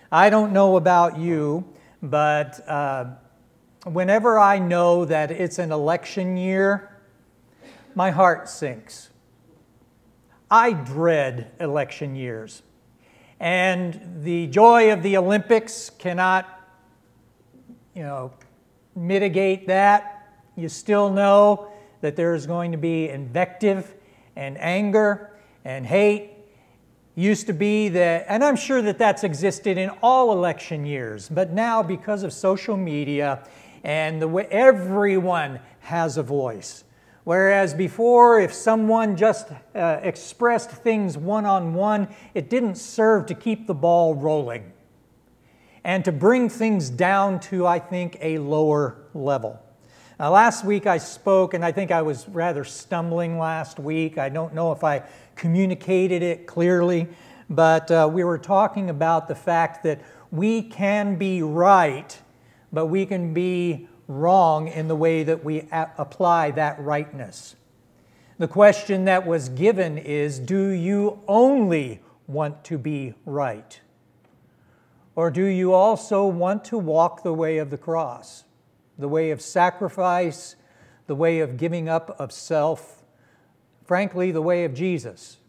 I don't know about you, but whenever I know that it's an election year, my heart sinks. I dread election years. And the joy of the Olympics cannot, mitigate that. You still know that there is going to be invective and anger and hate. Used to be that, and I'm sure that that's existed in all election years, but now because of social media and the way everyone has a voice. Whereas before, if someone just expressed things one-on-one, it didn't serve to keep the ball rolling and to bring things down to, I think, a lower level. Now, last week I spoke, and I think I was rather stumbling last week. I don't know if I communicated it clearly, but we were talking about the fact that we can be right, but we can be wrong in the way that we apply that rightness. The question that was given is, do you only want to be right? Or do you also want to walk the way of the cross? The way of sacrifice, the way of giving up of self, frankly, the way of Jesus.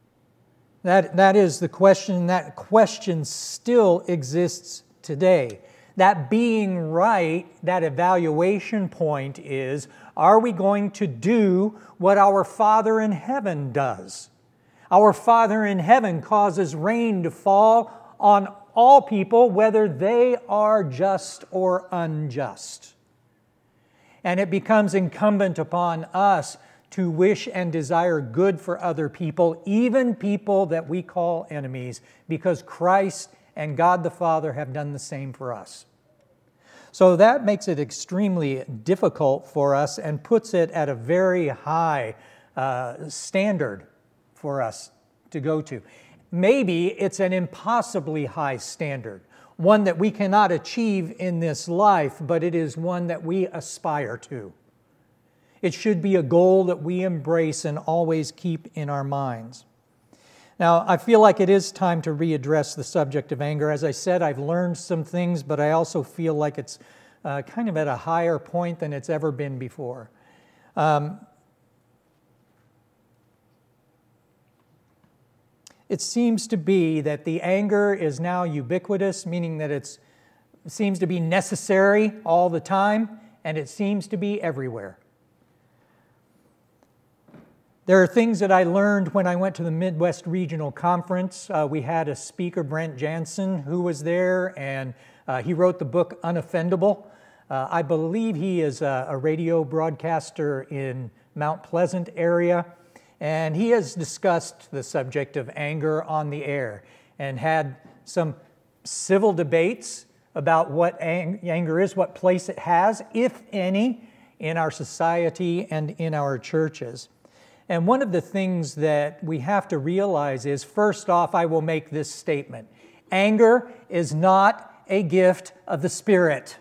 That is the question. That question still exists today. That being right, that evaluation point is, are we going to do what our Father in heaven does? Our Father in heaven causes rain to fall on all people, whether they are just or unjust. And it becomes incumbent upon us to wish and desire good for other people, even people that we call enemies, because Christ and God the Father have done the same for us. So that makes it extremely difficult for us and puts it at a very high standard for us to go to. Maybe it's an impossibly high standard, one that we cannot achieve in this life, but it is one that we aspire to. It should be a goal that we embrace and always keep in our minds. Now, I feel like it is time to readdress the subject of anger. As I said, I've learned some things, but I also feel like it's kind of at a higher point than it's ever been before. It seems to be that the anger is now ubiquitous, meaning that it seems to be necessary all the time, and it seems to be everywhere. There are things that I learned when I went to the Midwest Regional Conference. We had a speaker, Brent Jansen, who was there, and he wrote the book Unoffendable. I believe he is a radio broadcaster in Mount Pleasant area, and he has discussed the subject of anger on the air and had some civil debates about what anger is, what place it has, if any, in our society and in our churches. And one of the things that we have to realize is, first off, I will make this statement. Anger is not a gift of the Spirit.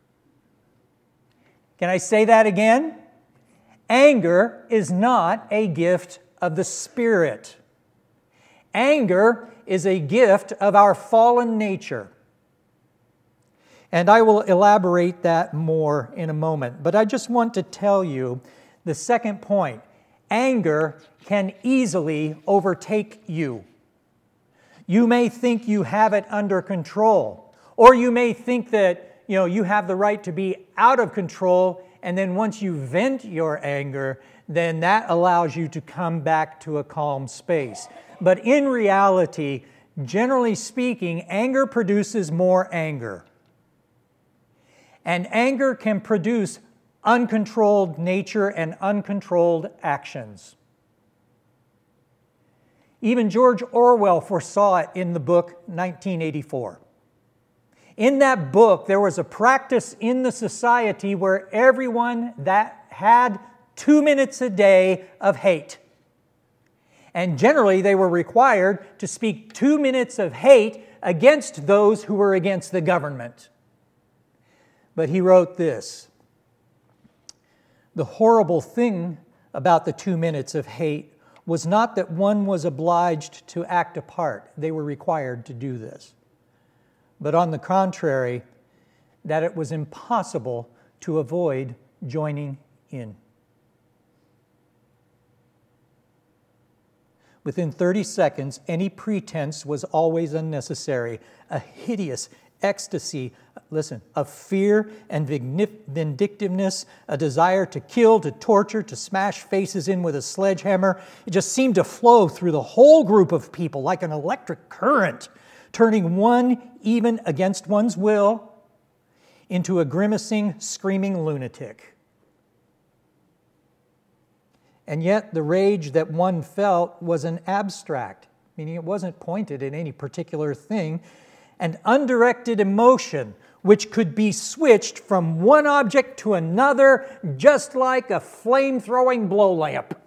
Can I say that again? Anger is not a gift of the Spirit. Anger is a gift of our fallen nature. And I will elaborate that more in a moment. But I just want to tell you the second point. Anger can easily overtake you. You may think you have it under control, or you may think that you have the right to be out of control, and then once you vent your anger, then that allows you to come back to a calm space. But in reality, generally speaking, anger produces more anger. And anger can produce uncontrolled nature and uncontrolled actions. Even George Orwell foresaw it in the book 1984. In that book, there was a practice in the society where everyone that had 2 minutes a day of hate. And generally, they were required to speak 2 minutes of hate against those who were against the government. But he wrote this: the horrible thing about the 2 minutes of hate was not that one was obliged to act a part. They were required to do this. but on the contrary, that it was impossible to avoid joining in. Within 30 seconds, any pretense was always unnecessary. A hideous ecstasy, listen, of fear and vindictiveness, a desire to kill, to torture, to smash faces in with a sledgehammer. It just seemed to flow through the whole group of people like an electric current, turning one, even against one's will, into a grimacing, screaming lunatic. And yet the rage that one felt was an abstract, meaning it wasn't pointed at any particular thing, an undirected emotion which could be switched from one object to another just like a flame-throwing blow lamp.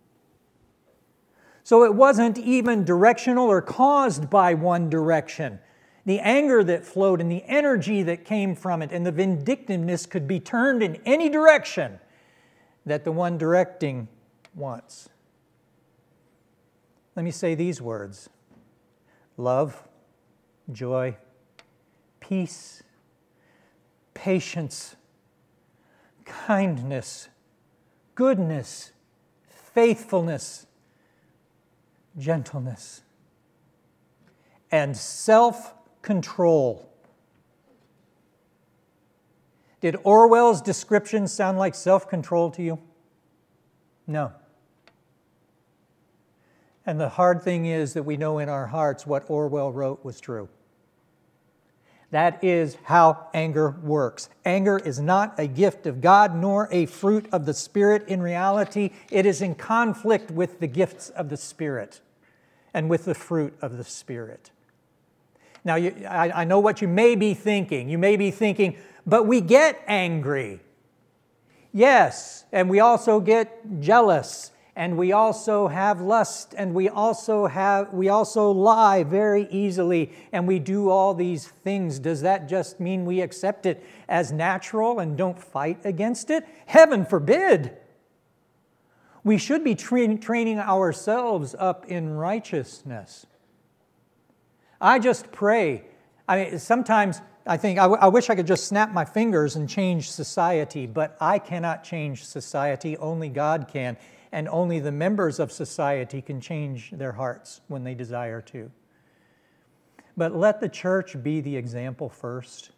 So it wasn't even directional or caused by one direction. The anger that flowed and the energy that came from it and the vindictiveness could be turned in any direction that the one directing wants. Let me say these words: love, joy, peace, patience, kindness, goodness, faithfulness, gentleness, and self-control. Did Orwell's description sound like self-control to you? No. And the hard thing is that we know in our hearts what Orwell wrote was true. That is how anger works. Anger is not a gift of God nor a fruit of the Spirit. In reality, it is in conflict with the gifts of the Spirit and with the fruit of the Spirit. Now, I know what you may be thinking. You may be thinking, but we get angry. Yes, and we also get jealous, and we also have lust, and we also lie very easily, and we do all these things. Does that just mean we accept it as natural and don't fight against it? Heaven forbid! We should be training ourselves up in righteousness. I just pray. Sometimes I think, I wish I could just snap my fingers and change society, but I cannot change society. Only God can, and only the members of society can change their hearts when they desire to. But let the church be the example first.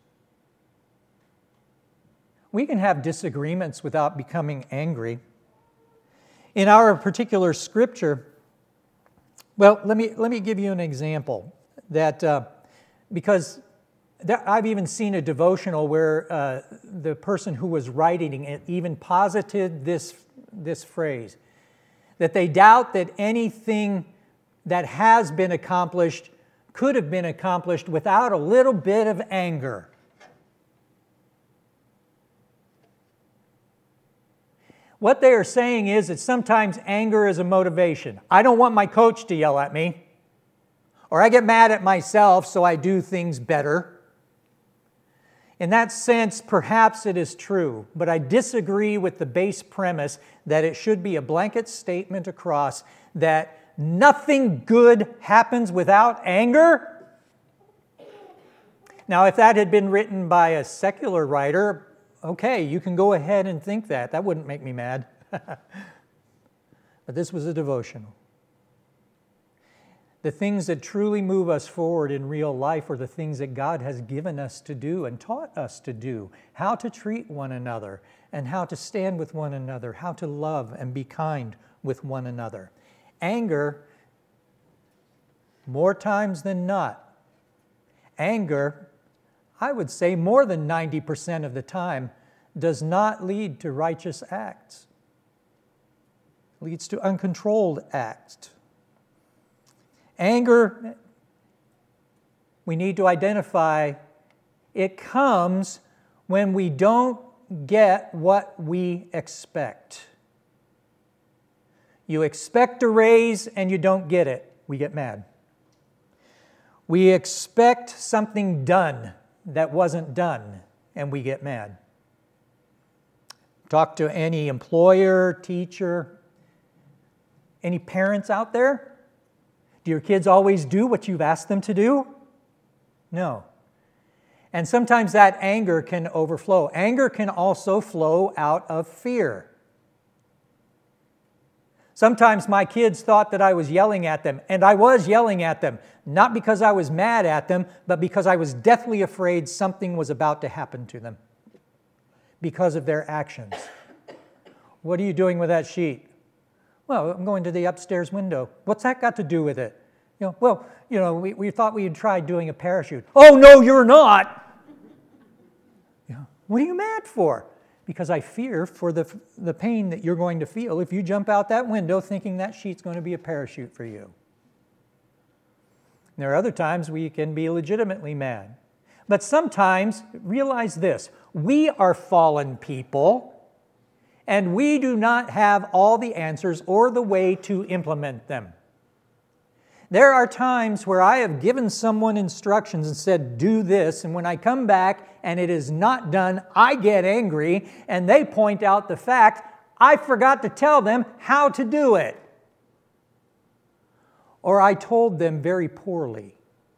We can have disagreements without becoming angry. In our particular scripture, well, let me give you an example that because I've even seen a devotional where the person who was writing it even posited this phrase, that they doubt that anything that has been accomplished could have been accomplished without a little bit of anger. What they are saying is that sometimes anger is a motivation. I don't want my coach to yell at me, or I get mad at myself so I do things better. In that sense, perhaps it is true, but I disagree with the base premise that it should be a blanket statement across that nothing good happens without anger. Now, if that had been written by a secular writer, okay, you can go ahead and think that. That wouldn't make me mad. But this was a devotional. The things that truly move us forward in real life are the things that God has given us to do and taught us to do, how to treat one another and how to stand with one another, how to love and be kind with one another. Anger, more times than not, anger, I would say more than 90% of the time, does not lead to righteous acts. It leads to uncontrolled acts. Anger, we need to identify, it comes when we don't get what we expect. You expect a raise and you don't get it. We get mad. We expect something done that wasn't done, and we get mad. Talk to any employer, teacher, any parents out there. Do your kids always do what you've asked them to do? No. And sometimes that anger can overflow. Anger can also flow out of fear. Sometimes my kids thought that I was yelling at them, and I was yelling at them, not because I was mad at them, but because I was deathly afraid something was about to happen to them because of their actions. What are you doing with that sheet? Well, I'm going to the upstairs window. What's that got to do with it? We thought we'd try doing a parachute. Oh, no, you're not. What are you mad for? Because I fear for the pain that you're going to feel if you jump out that window thinking that sheet's going to be a parachute for you. There are other times we can be legitimately mad. But sometimes, realize this, we are fallen people, and we do not have all the answers or the way to implement them. There are times where I have given someone instructions and said, do this, and when I come back and it is not done, I get angry, and they point out the fact I forgot to tell them how to do it. Or I told them very poorly.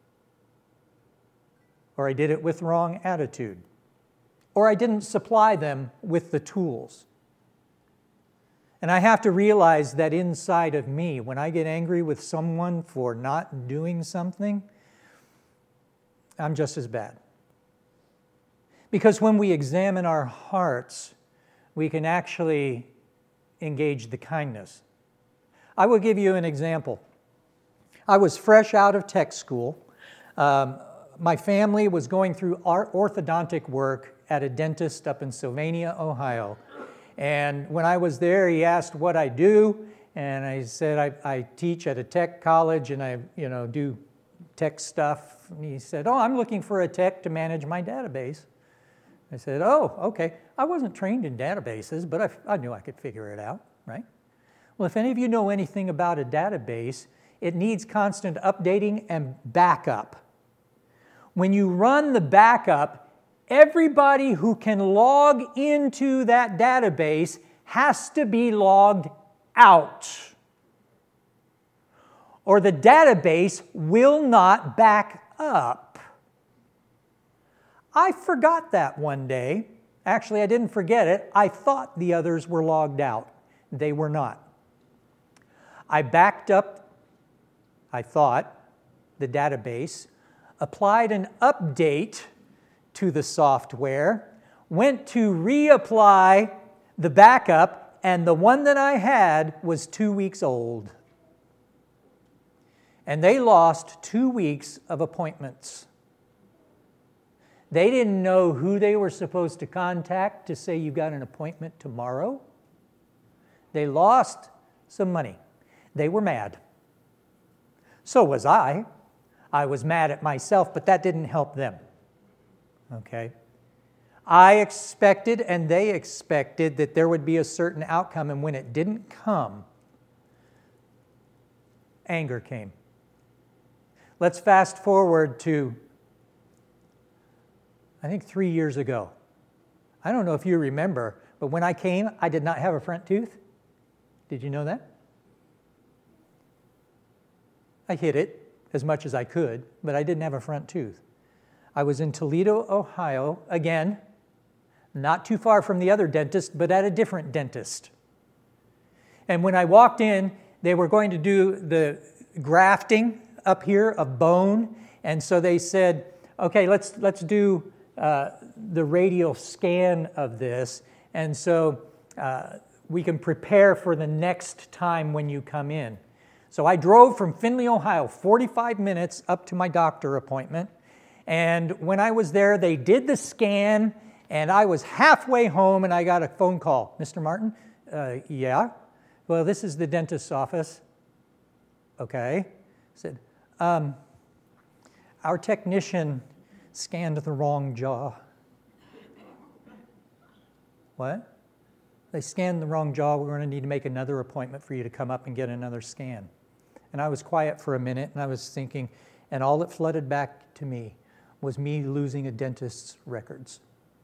Or I did it with wrong attitude. Or I didn't supply them with the tools. And I have to realize that inside of me, when I get angry with someone for not doing something, I'm just as bad. Because when we examine our hearts, we can actually engage the kindness. I will give you an example. I was fresh out of tech school. My family was going through orthodontic work at a dentist up in Sylvania, Ohio. And when I was there, he asked what I do, and I said I teach at a tech college, and I do tech stuff. And he said, "Oh, I'm looking for a tech to manage my database." I said, "Oh, okay." I wasn't trained in databases, but I knew I could figure it out, right? Well, if any of you know anything about a database, it needs constant updating and backup. When you run the backup, everybody who can log into that database has to be logged out, or the database will not back up. I forgot that one day. Actually, I didn't forget it. I thought the others were logged out. They were not. I backed up, I thought, the database, applied an update to the software, went to reapply the backup, and the one that I had was 2 weeks old. And they lost 2 weeks of appointments. They didn't know who they were supposed to contact to say you got an appointment tomorrow. They lost some money. They were mad. So was I. I was mad at myself, but that didn't help them. Okay? I expected and they expected that there would be a certain outcome, and when it didn't come, anger came. Let's fast forward to, I think 3 years ago. I don't know if you remember, but when I came, I did not have a front tooth. Did you know that? I hid it as much as I could, but I didn't have a front tooth. I was in Toledo, Ohio, again, not too far from the other dentist, but at a different dentist. And when I walked in, they were going to do the grafting up here of bone, and so they said, okay, let's do the radial scan of this, and so we can prepare for the next time when you come in. So I drove from Findlay, Ohio, 45 minutes up to my doctor appointment. And when I was there, they did the scan, and I was halfway home, and I got a phone call. Mr. Martin? Yeah? Well, this is the dentist's office. Okay. I said, our technician scanned the wrong jaw. What? They scanned the wrong jaw. We're going to need to make another appointment for you to come up and get another scan. And I was quiet for a minute, and I was thinking, and all that flooded back to me was me losing a dentist's records.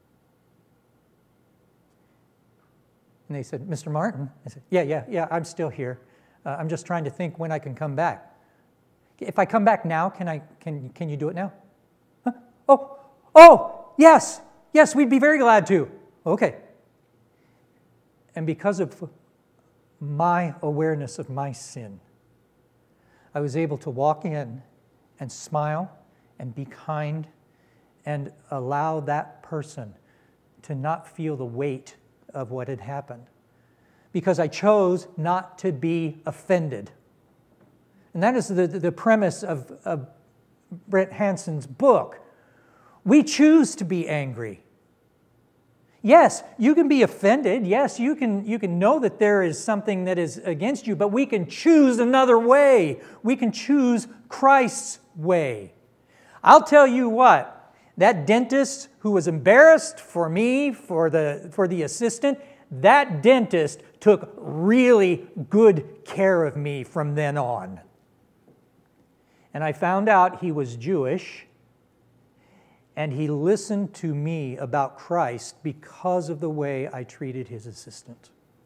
And they said, Mr. Martin? I said, yeah, I'm still here. I'm just trying to think when I can come back. If I come back now, can you do it now? Huh? Oh, yes, we'd be very glad to. Okay. And because of my awareness of my sin, I was able to walk in and smile and be kind and allow that person to not feel the weight of what had happened. Because I chose not to be offended. And that is the premise of Brent Hanson's book. We choose to be angry. Yes, you can be offended. Yes, you can know that there is something that is against you, but we can choose another way. We can choose Christ's way. I'll tell you what, that dentist who was embarrassed for me, for the assistant, that dentist took really good care of me from then on. And I found out he was Jewish, and he listened to me about Christ because of the way I treated his assistant.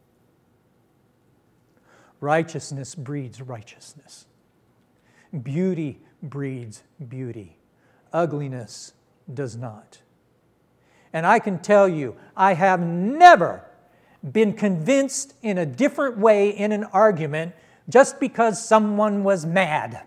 Righteousness breeds righteousness. Beauty breeds beauty. Ugliness does not. And I can tell you, I have never been convinced in a different way in an argument just because someone was mad.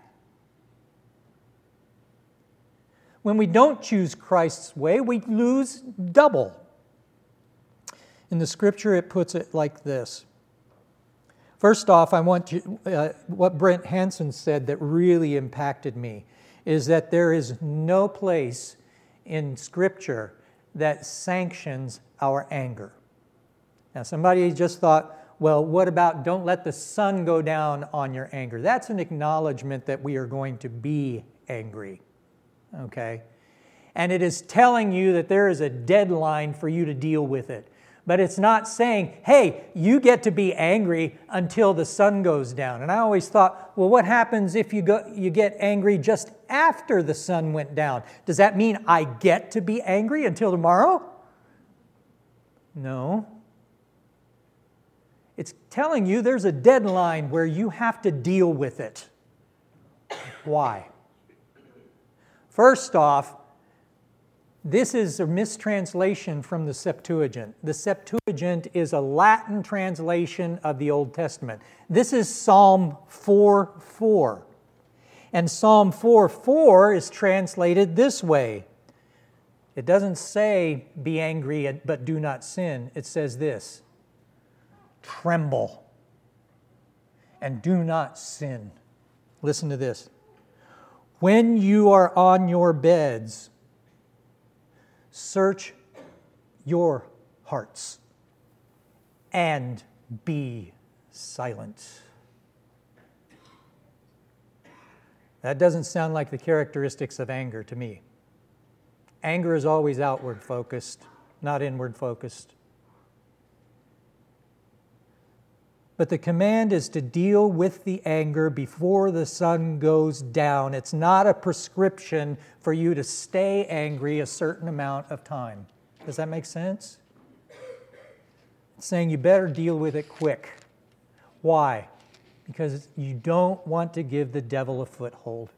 When we don't choose Christ's way, we lose double. In the scripture, it puts it like this. First off, I want you, what Brent Hanson said that really impacted me is that there is no place in Scripture that sanctions our anger. Now, somebody just thought, well, what about don't let the sun go down on your anger? That's an acknowledgement that we are going to be angry. Okay? And it is telling you that there is a deadline for you to deal with it. But it's not saying, hey, you get to be angry until the sun goes down. And I always thought, well, what happens if you get angry just after the sun went down? Does that mean I get to be angry until tomorrow? No. It's telling you there's a deadline where you have to deal with it. Why? First off, this is a mistranslation from the Septuagint. The Septuagint is a Latin translation of the Old Testament. This is Psalm 4:4. And Psalm 4:4 is translated this way. It doesn't say, be angry but do not sin. It says this, tremble and do not sin. Listen to this. When you are on your beds, search your hearts and be silent. That doesn't sound like the characteristics of anger to me. Anger is always outward focused, not inward focused. But the command is to deal with the anger before the sun goes down. It's not a prescription for you to stay angry a certain amount of time. Does that make sense? It's saying you better deal with it quick. Why? Because you don't want to give the devil a foothold.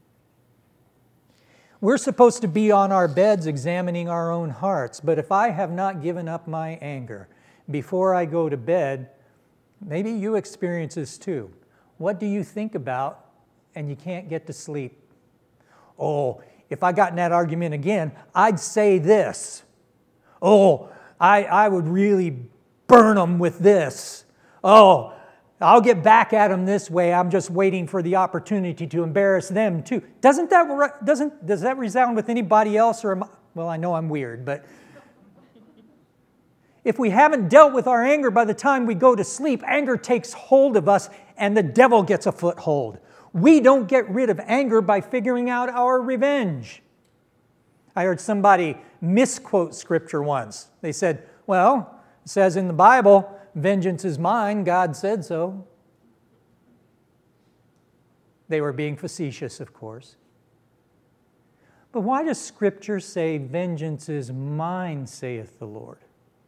We're supposed to be on our beds examining our own hearts, but if I have not given up my anger before I go to bed, maybe you experience this too. What do you think about and you can't get to sleep? Oh, if I got in that argument again, I'd say this. Oh, I would really burn them with this. Oh, I'll get back at them this way. I'm just waiting for the opportunity to embarrass them too. Does that resound with anybody else? Well, I know I'm weird, but if we haven't dealt with our anger by the time we go to sleep, anger takes hold of us and the devil gets a foothold. We don't get rid of anger by figuring out our revenge. I heard somebody misquote Scripture once. They said, well, it says in the Bible, vengeance is mine, God said so. They were being facetious, of course. But why does Scripture say, vengeance is mine, saith the Lord?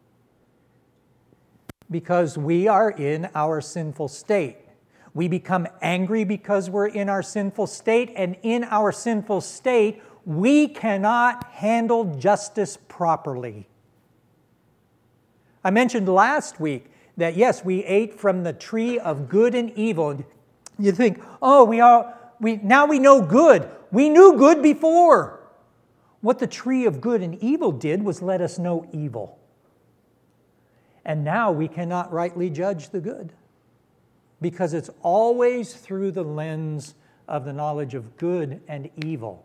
Because we are in our sinful state. We become angry because we're in our sinful state, and in our sinful state, we cannot handle justice properly. I mentioned last week that yes, we ate from the tree of good and evil. You think, oh, now we know good. We knew good before. What the tree of good and evil did was let us know evil. And now we cannot rightly judge the good, because it's always through the lens of the knowledge of good and evil.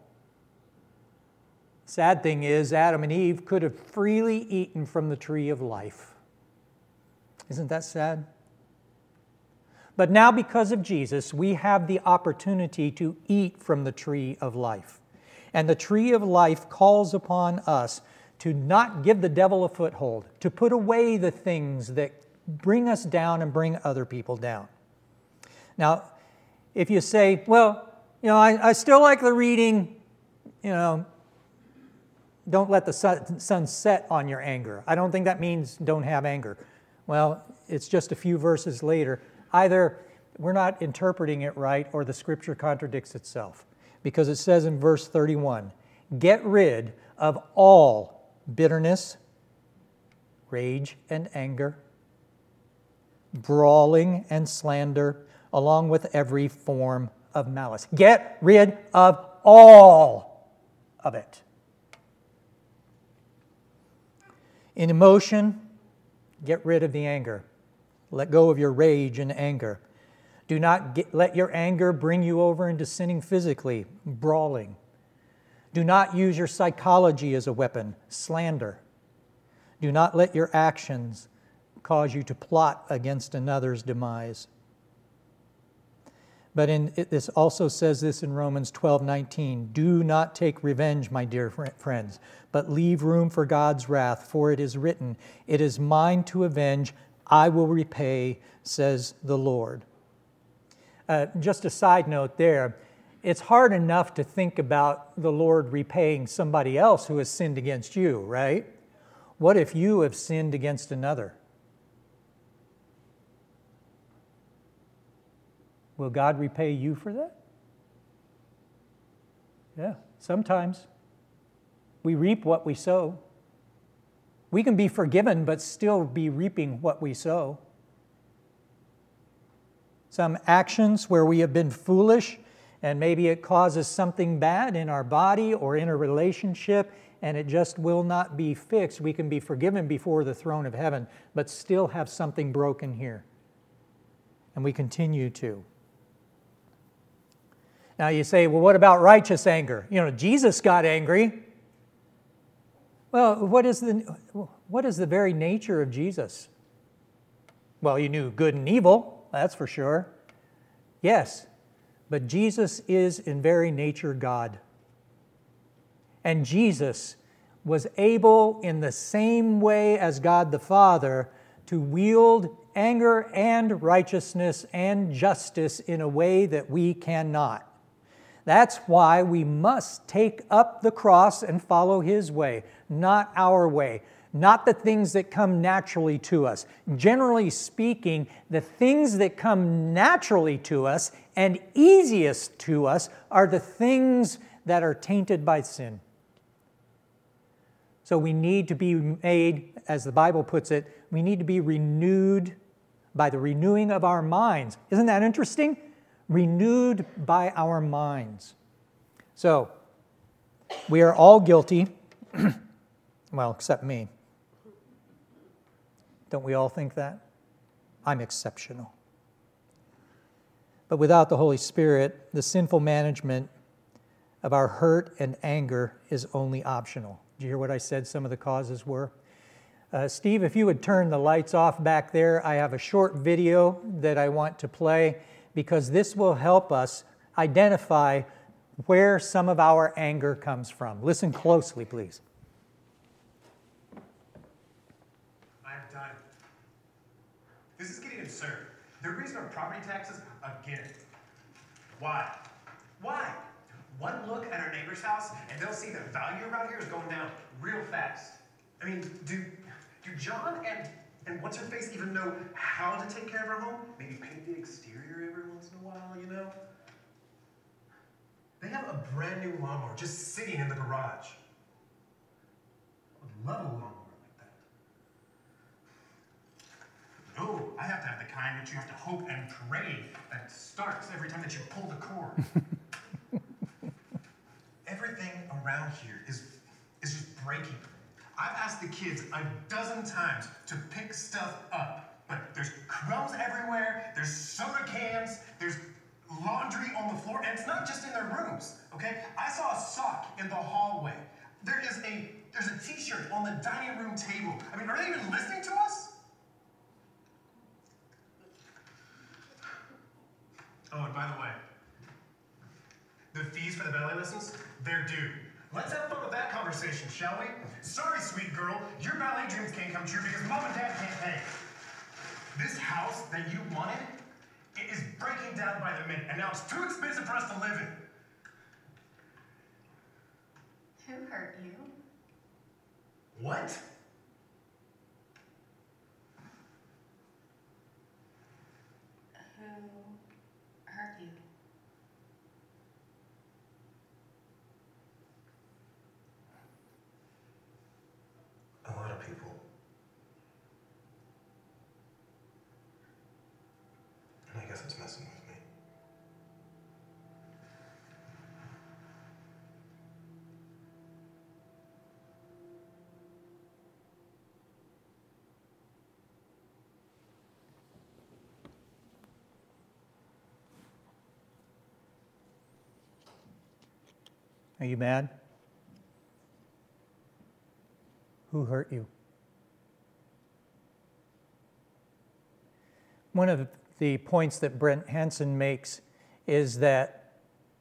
Sad thing is, Adam and Eve could have freely eaten from the tree of life. Isn't that sad? But now, because of Jesus, we have the opportunity to eat from the tree of life. And the tree of life calls upon us to not give the devil a foothold, to put away the things that bring us down and bring other people down. Now, if you say, well, I still like the reading, don't let the sun set on your anger. I don't think that means don't have anger. Well, it's just a few verses later. Either we're not interpreting it right or the Scripture contradicts itself. Because it says in verse 31, get rid of all bitterness, rage and anger, brawling and slander, along with every form of malice. Get rid of all of it. In emotion, get rid of the anger. Let go of your rage and anger. Do not let your anger bring you over into sinning physically, brawling. Do not use your psychology as a weapon, slander. Do not let your actions cause you to plot against another's demise. But this also says this in Romans 12:19. Do not take revenge, my dear friends, but leave room for God's wrath, for it is written, it is mine to avenge, I will repay, says the Lord. Just a side note there, it's hard enough to think about the Lord repaying somebody else who has sinned against you, right? What if you have sinned against another? Will God repay you for that? Yeah, sometimes. We reap what we sow. We can be forgiven but still be reaping what we sow. Some actions where we have been foolish and maybe it causes something bad in our body or in a relationship and it just will not be fixed. We can be forgiven before the throne of heaven but still have something broken here. And we continue to. Now you say, well, what about righteous anger? Jesus got angry. Well, what is the very nature of Jesus? Well, you knew good and evil, that's for sure. Yes, but Jesus is in very nature God. And Jesus was able in the same way as God the Father to wield anger and righteousness and justice in a way that we cannot. That's why we must take up the cross and follow His way, not our way, not the things that come naturally to us. Generally speaking, the things that come naturally to us and easiest to us are the things that are tainted by sin. So we need to be made, as the Bible puts it, we need to be renewed by the renewing of our minds. Isn't that interesting? Renewed by our minds. So, we are all guilty. Well, except me. Don't we all think that? I'm exceptional. But without the Holy Spirit, the sinful management of our hurt and anger is only optional. Did you hear what I said some of the causes were? Steve, if you would turn the lights off back there, I have a short video that I want to play because this will help us identify where some of our anger comes from. Listen closely, please. I have time. This is getting absurd. They're raising our property taxes again. Why? Why? One look at our neighbor's house and they'll see the value around here is going down real fast. I mean, do John and what's-her-face even know how to take care of her home? Maybe paint the exterior every once in a while, They have a brand new lawnmower just sitting in the garage. I would love a lawnmower like that. No, I have to have the kind that you have to hope and pray that starts every time that you pull the cord. Everything around here is just breaking. I've asked the kids a dozen times to pick stuff up, but there's crumbs everywhere, there's soda cans, there's laundry on the floor, and it's not just in their rooms, okay? I saw a sock in the hallway. There's a t-shirt on the dining room table. I mean, are they even listening to us? Oh, and by the way, the fees for the ballet lessons, they're due. Let's have fun with that conversation, shall we? Sorry, sweet girl, your ballet dreams can't come true because mom and dad can't pay. This house that you wanted, it is breaking down by the minute, and now it's too expensive for us to live in. Who hurt you? What? Who hurt you? A lot of people. And I guess it's messing with me. Are you mad? Who hurt you? One of the points that Brent Hansen makes is that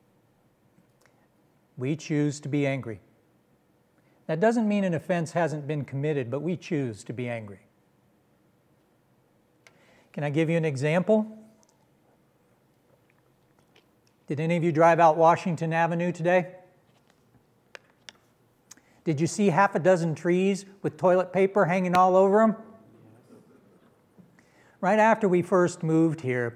we choose to be angry. That doesn't mean an offense hasn't been committed, but we choose to be angry. Can I give you an example? Did any of you drive out Washington Avenue today? Did you see half a dozen trees with toilet paper hanging all over them? Right after we first moved here,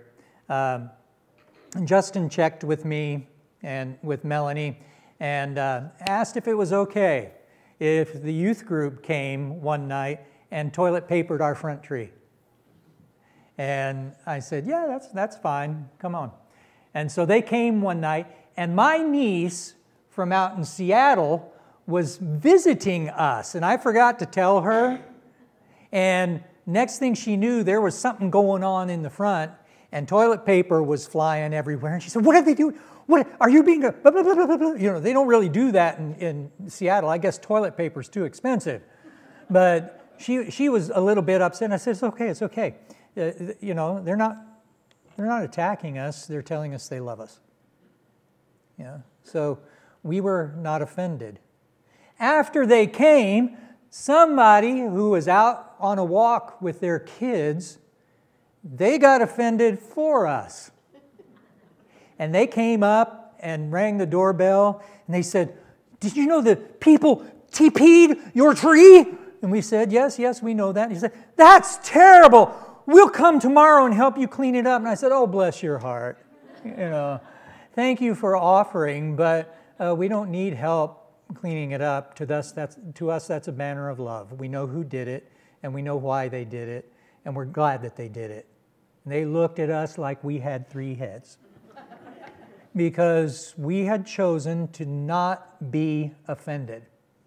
Justin checked with me and with Melanie and asked if it was okay if the youth group came one night and toilet papered our front tree. And I said, yeah, that's fine. Come on. And so they came one night, and my niece from out in Seattle was visiting us, and I forgot to tell her. And next thing she knew, there was something going on in the front, and toilet paper was flying everywhere. And she said, "What are they doing? What are you being a blah, blah, blah, blah, blah?" You know, they don't really do that in Seattle. I guess toilet paper is too expensive. But she was a little bit upset. And I said, it's okay. You know, they're not attacking us. They're telling us they love us. Yeah. So we were not offended. After they came, somebody who was out on a walk with their kids, they got offended for us. And they came up and rang the doorbell, and they said, "Did you know that people TP'd your tree?" And we said, yes, we know that. And he said, "That's terrible. We'll come tomorrow and help you clean it up." And I said, "Oh, bless your heart. You know, thank you for offering, but we don't need help cleaning it up. To us, that's a banner of love. We know who did it, and we know why they did it, and we're glad that they did it." And they looked at us like we had three heads because we had chosen to not be offended.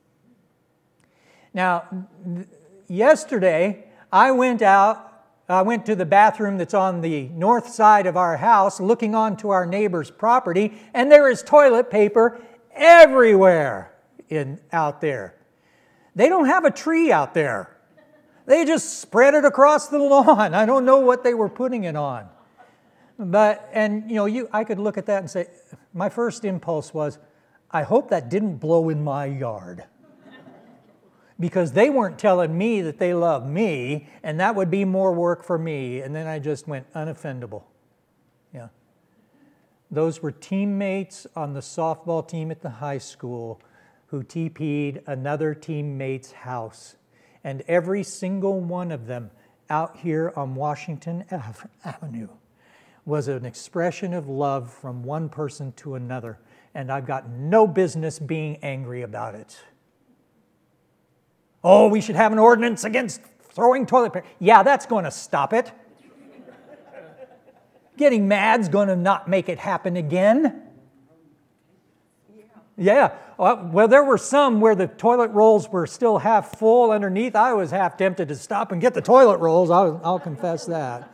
Now, yesterday, I went to the bathroom that's on the north side of our house, looking onto our neighbor's property, and there is toilet paper everywhere out there. They don't have a tree out there. They just spread it across the lawn. I don't know what they were putting it on. I could look at that and say, my first impulse was, I hope that didn't blow in my yard. Because they weren't telling me that they love me, and that would be more work for me. And then I just went unoffendable. Yeah. Those were teammates on the softball team at the high school who TP'd another teammate's house. And every single one of them out here on Washington Avenue was an expression of love from one person to another. and I've got no business being angry about it. Oh, we should have an ordinance against throwing toilet paper. Yeah, that's going to stop it. Getting mad's going to not make it happen again. Yeah. Well, there were some where the toilet rolls were still half full underneath. I was half tempted to stop and get the toilet rolls. I'll confess that.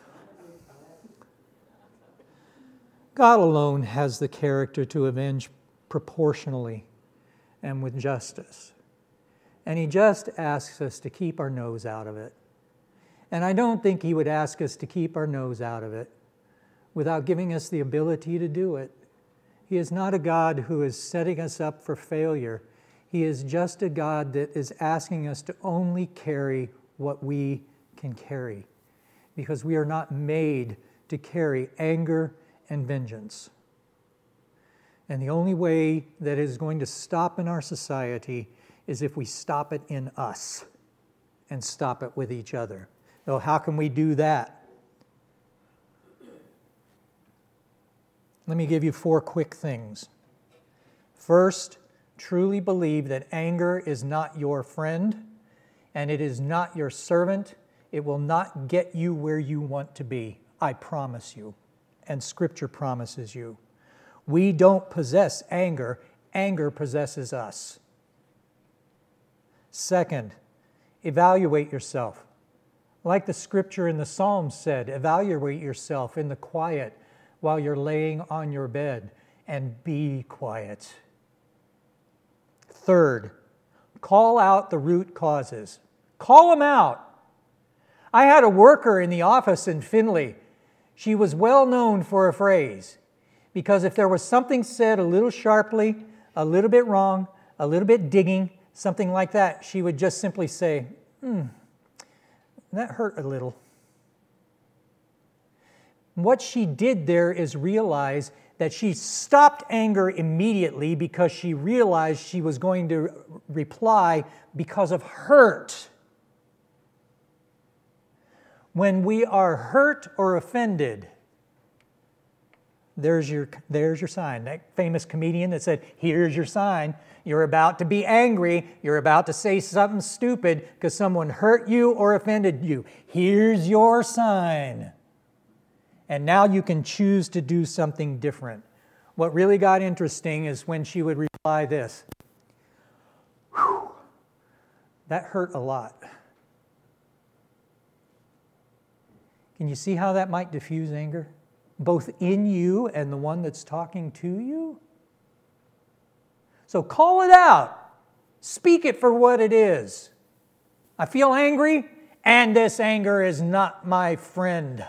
God alone has the character to avenge proportionally and with justice. And He just asks us to keep our nose out of it. And I don't think He would ask us to keep our nose out of it without giving us the ability to do it. He is not a God who is setting us up for failure. He is just a God that is asking us to only carry what we can carry, because we are not made to carry anger and vengeance. And the only way that it is going to stop in our society is if we stop it in us and stop it with each other. So how can we do that? Let me give you 4 quick things. First, truly believe that anger is not your friend and it is not your servant. It will not get you where you want to be. I promise you. And Scripture promises you. We don't possess anger. Anger possesses us. Second, evaluate yourself. Like the Scripture in the Psalms said, evaluate yourself in the quiet while you're laying on your bed, and be quiet. Third, call out the root causes. Call them out. I had a worker in the office in Findlay. She was well known for a phrase, because if there was something said a little sharply, a little bit wrong, a little bit digging, something like that, she would just simply say, that hurt a little. What she did there is realize that she stopped anger immediately because she realized she was going to reply because of hurt. When we are hurt or offended, there's your sign. That famous comedian that said, here's your sign. You're about to be angry. You're about to say something stupid because someone hurt you or offended you. Here's your sign. And now you can choose to do something different. What really got interesting is when she would reply this. Whew, that hurt a lot. Can you see how that might diffuse anger? Both in you and the one that's talking to you? So call it out. Speak it for what it is. I feel angry, and this anger is not my friend.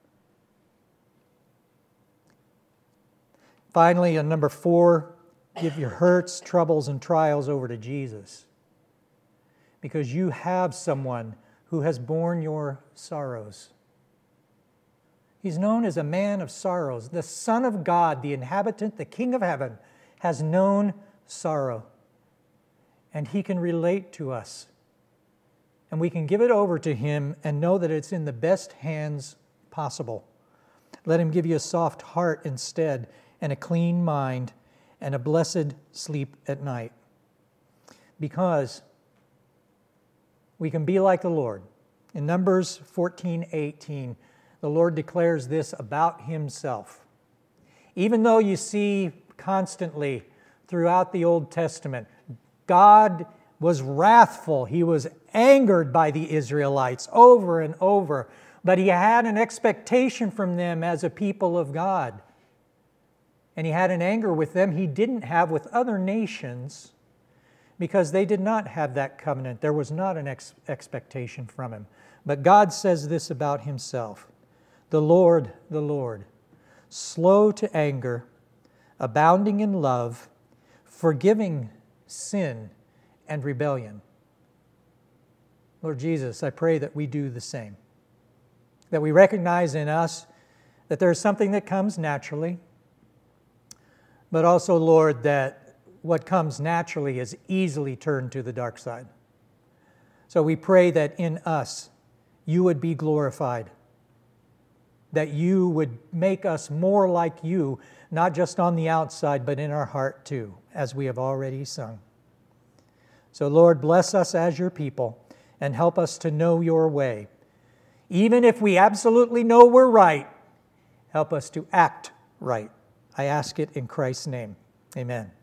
Finally, on number 4, give your hurts, troubles, and trials over to Jesus. Because you have someone who has borne your sorrows. He's known as a man of sorrows. The Son of God, the inhabitant, the King of heaven, has known sorrow. And He can relate to us. And we can give it over to Him and know that it's in the best hands possible. Let Him give you a soft heart instead, and a clean mind, and a blessed sleep at night. Because we can be like the Lord. In Numbers 14:18, the Lord declares this about Himself. Even though you see constantly throughout the Old Testament, God was wrathful. He was angered by the Israelites over and over, but He had an expectation from them as a people of God. And He had an anger with them He didn't have with other nations because they did not have that covenant. There was not an expectation from Him. But God says this about Himself. The Lord, slow to anger, abounding in love, forgiving sin and rebellion. Lord Jesus, I pray that we do the same. That we recognize in us that there's something that comes naturally, but also, Lord, that what comes naturally is easily turned to the dark side. So we pray that in us, You would be glorified. that you would make us more like you, not just on the outside, but in our heart too, as we have already sung. So Lord, bless us as your people and help us to know your way. Even if we absolutely know we're right, help us to act right. I ask it in Christ's name. Amen.